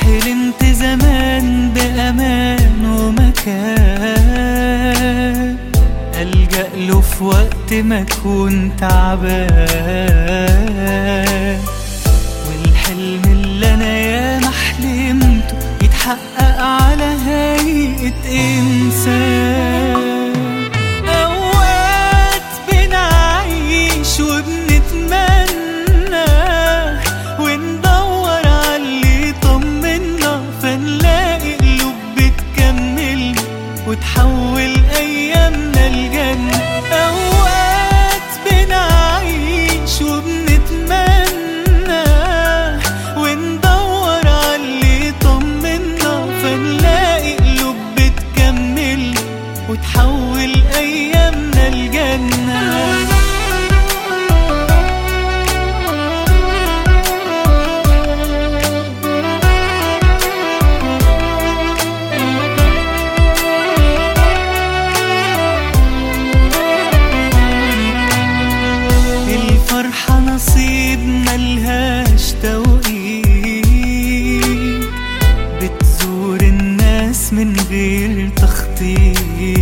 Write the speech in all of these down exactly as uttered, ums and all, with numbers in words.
حلمت زمان بأمان ومكان ألجأ له في وقت ما أكون تعبان، والحلم اللي أنا ياما حلمته يتحقق على هيئة إنسان. أوقات بنعيش وبنتمنى وندور على اللي يطمنا، فنلاقي قلوب بتكمل وتحول أيامنا لجنة. أوقات بنعيش وبنتمنى وندور على اللي يطمنا، فنلاقي قلوب بتكمل وتحول أيامنا لجنة. الفرحة نصيب ملهاش توقيت، بتزور الناس من غير تخطيط،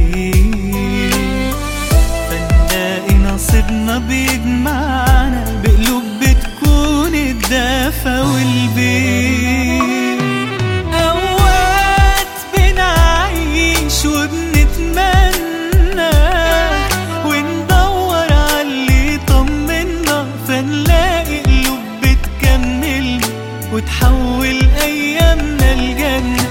فنلاقي نصيبنا بيجمعنا بقلوب بتكون الدفا والبيت. أوقات بنعيش وبنتمنى وندور على اللي يطمنا، فنلاقي قلوب بتكمل وتحول أيامنا لجنة.